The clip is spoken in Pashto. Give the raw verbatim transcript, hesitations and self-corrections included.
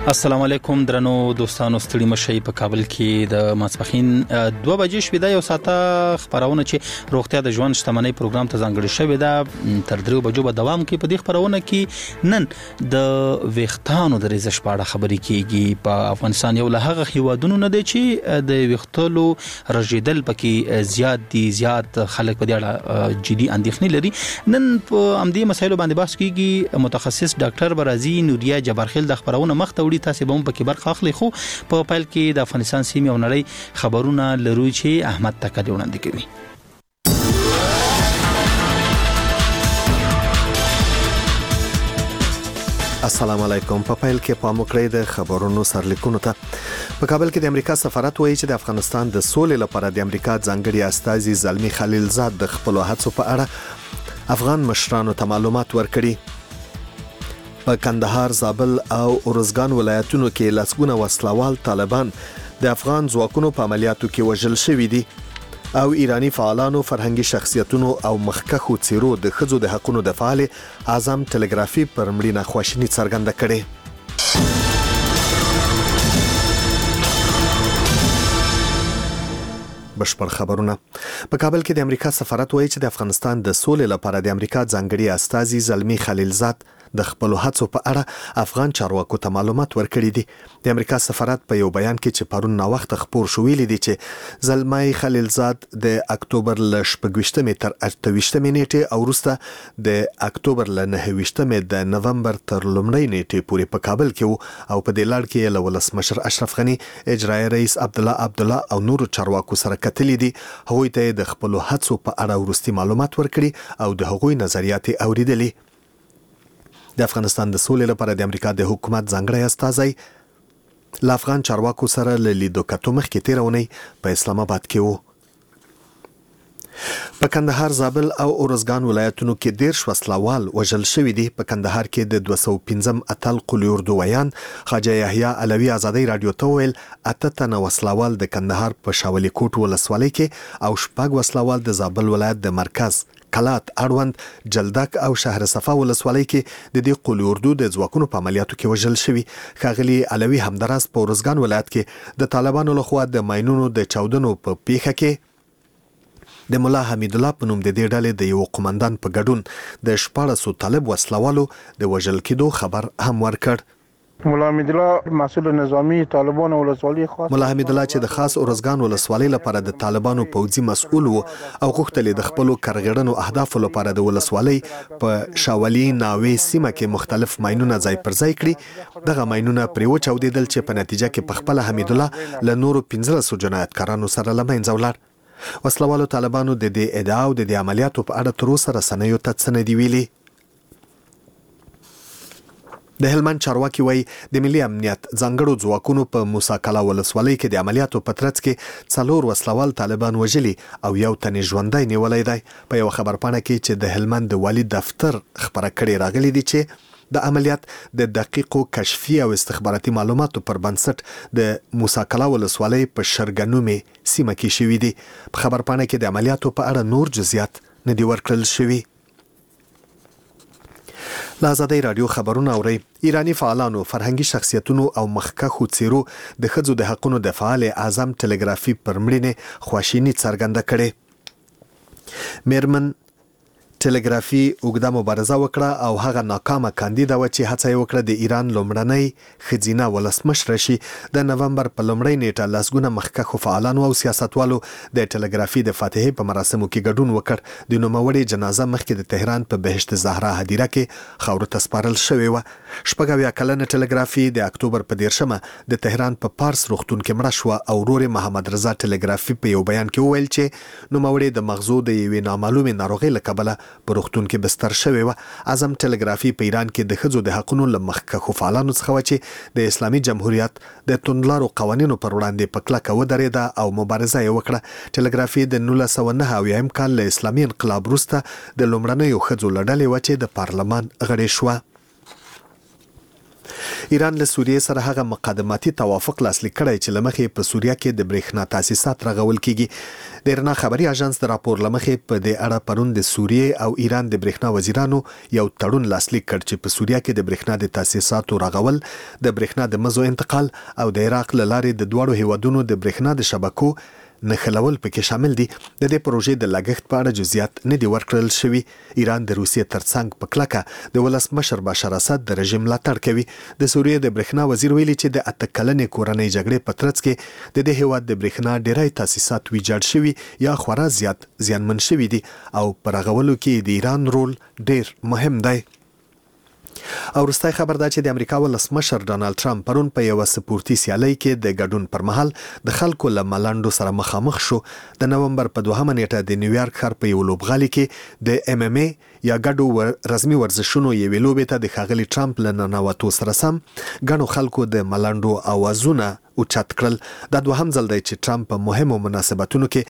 السلام علیکم درنو دوستانو، ستړي مشي په کابل کې د ماسپخین دوه بجې شوې ده. یو ساعته خبرونه چې روغتیا د ژوند شتمنۍ پروګرام ته ځانګړی شوی ده، تر دریو بجو به دوام کوي. په دې خبرونه کې نن د ویښتانو د ریزش په اړه خبرې کیږي. په افغانستان یو له هغه هیوادونو نه دی چې د ویښتلو رژیدل پکې زیات دي، زیات خلک په دې اړه جدي اندېښنې لري. نن په همدې مسایلو باندې بحث کیږي. متخصص ډاکټر برازي نوریا جبارخیل د خبرونه مخ ته وړي. تاسو به هم پکې برخه اخلي. خو په پیل کې د افغانستان سیمې او نړۍ خبرونه لرو چې احمد تکری وړاندې کوي. السلام علیکم. په پیل کې پام وکړئ د خبرونو سرلیکونو ته. په کابل کې د امریکا سفارت وایي چې د افغانستان د سولې لپاره د امریکا ځانګړي استازي زلمی خلیلزاد د خپل هڅو په اړه افغان مشرانو ته معلومات ورکړي. په کندهار، زابل او ارزګان ولایتونو کې لسګونه وسلوال طالبان د افغان ځواکونو په عملیاتو کې وژل شوي دي او ایرانی فعالانو، فرهنګي شخصیتونو او مخکښو څیرو د ښځو د حقوقو د فعال اعظم ټلګرافي پر مړینه خواشیني څرګنده کړې. بشپړ خبرونه. په کابل کې د امریکا سفارت وایي چې د افغانستان د سولې لپاره د امریکا ځانګړي استازي زلمی خلیلزاد د خپل هڅو په اړه افغان چارواکو ته معلومات ورکړي دي. د امریکا سفارت په یو بیان کې چې پرون نا وخت خبر شو ویلي دي چې زلمی خلیلزاد د اکتوبر ل شپږویشتمې تر اته نیټې او وروسته د اکتوبر ل نهه د نومبر تر لومړۍ نیټې پورې په کابل کې وو او په دې لړ کې له ولسمشر اشرف غنی، اجرایي رئیس عبدالله عبدالله او نورو چارواکو سره کتلې دي. هغوی ته د خپل هڅو په اړه وروستي معلومات ورکړي او د هغوی نظریات اوریدلي. د افغانستان د سولې لپاره د امریکا د حکومت ځانګړی استازی له افغان چارواکو سره له لیدو کتو مخکې تېره اونۍ په اسلام آباد کې وو. په کندهار، زابل او ارزګان ولایتونو کې دېرش وسلوال وژل شوي دي. په کندهار کې د دوه سوه پنځم اتل قلي اردو ویان خواجه یحیی علوي ازادۍ راډیو ته وویل اته تنه وسلوال د کندهار په شاولي کوټ ولسوالۍ کې او شپږ وسلوال د زابل ولایت د مرکز کلات، اړوند، جلدک او شهر صفا ولسوالۍ کې د دې قلي اردو د ځواکونو په عملیاتو کې وژل شوي. ښاغلي علوي همداراز په ارزګان ولایت کې د طالبانو لخوا د ماینونو د چاودنو په پیښه کې د ملا حمید الله په نوم د دې ډلې د یو قومندان په ګډون د شپاړسو طالب وسلوالو د وژل کېدو خبر هم ورکړ. ملا حمید الله مسؤل نظامی طالبان ولسوالۍ خاص ملا حمید الله چې د خاص ارزګان ولسوالۍ لپاره د طالبانو پوځي مسؤل وو او غوښتل د خپل کرغړنو اهدافو لپاره د ولسوالۍ په شاولي ناوې سیمه کې مختلف ماینونه ځای پر ځای کړي. دغه ماینونه پرې وچاودېدل چې په نتیجه کې په خپل حمید الله له نورو پنځلسو جنایتکارانو سره له منځه ولاړ. وسلوالو طالبانو د دې ادعا او د دې عملیاتو په اړه تر اوسه رسنیو ته څه نه دي ویلي. د هلمند چارواکي وایي د ملي امنیت ځانګړو ځواکونو په موسی کلا ولسوالۍ کې د عملیاتو په ترڅ کې څلور وسلوال طالبان وژلي او یو تن ژوندی نیولی دی. په یو خبرپاڼه کې چې د هلمند د والي دفتر خبره کړې راغلي دي چې د عملیات د دقیقو کشفي او استخباراتي معلوماتو پر بنسټ د موسی کلا ولسوالۍ په شرګنومې سیمه کې شوي دي. په خبرپاڼه کې د عملیاتو په اړه نور جزئیات نه دي ورکړل شوي. له ازادۍ راډیو خبرونه اورئ. ایرانی فعالانو، فرهنګي شخصیتونو او مخکښو څیرو د ښځو د حقوقو د فعال اعظم ټلګرافي پر مړینې خواشیني څرګنده کړې. میرمن ټلګرافي اوږده مبارزه وکړه او هغه ناکامه کاندیده وه چې هڅه یې وکړه د ایران لومړنۍ ښځینه ولسمشره شي. د نومبر په لومړۍ نیټه لسګونه مخکښو فعالانو او سیاستوالو د ټلګرافي د فاتحې په مراسمو کې ګډون وکړ. د نوموړې جنازه مخکې د تهران په بهشت زهرا هدیره کې خاورو ته سپارل شوې وه. شپږ اویا کلنه ټلګرافي د اکتوبر په دیرشمه د تهران په پارس روغتون کې مړه شوه او ورور یې محمد رضا ټلګرافي په یو بیان کې وویل چې نوموړې د مغزو د یوې نامعلومې ناروغۍ له کبله په روغتون کې بستر شوې وه. اعظم ټلګرافي په ایران کې د ښځو د حقونو له مخکښو فعالانو څخه وه چې د اسلامي جمهوریت د توندلارو قوانینو پر وړاندې په کلکه ودرېده او مبارزه یې وکړه. ټلګرافي د نولس سوه نهه اویایم کال له اسلامي انقلاب وروسته د لومړنیو ښځو له ډلې وه چې د پارلمان غړې شوه. ایران له سوریې سره هغه مقدماتي توافق لاسلیک کړی چې لمخې په سوریه کې د برېښنا تاسیسات رغول کیږي. د رنا خبري اژانس د راپور لمخې په دې اړه پرون د سوریې او ایران د برېښنا وزیرانو یو تړون لاسلیک کړ چې په سوریه کې د برېښنا د تاسیساتو رغول، د برېښنا د مزو انتقال او د عراق له لارې د دوړو هیوادونو د برېښنا د شبکو نخلول پکې شامل دي. د دې پروژې د لګښت په اړه جزئیات نه دي ورکړل شوي. ایران د روسیې ترڅنګ په کلکه د ولسمشر بشار اسد د رژیم ملاتړ کوي. د سوریې د برېښنا وزیر ویلي چې د اته کلنې کورنۍ جګړې په ترڅ کې د دې هیواد د برېښنا ډیری تاسیسات ویجاړ شوي یا خورا زیات زیانمن شوي دي او په رغولو کې د ایران رول ډیر مهم دی. او وروستی خبر دا چې د امریکا ولسمشر ډانلډ ټرمپ پرون په یو سپورتي سیالۍ کې د ګډون پر مهال د خلکو له ملنډو سره مخامخ شو. د نومبر په دوهمه نیټه د نیویارک ښار په یو لوبغالي کې د ام ام ای یا ګډو رسمي ورزشونو یوې لوبې ته د ښاغلي ټرمپ له ننوتو سره سم ګڼو خلکو د ملنډو اوازونه اوچت کړل. دا دوهم ځل دی چې ټرمپ په مهمو مناسبتونو کې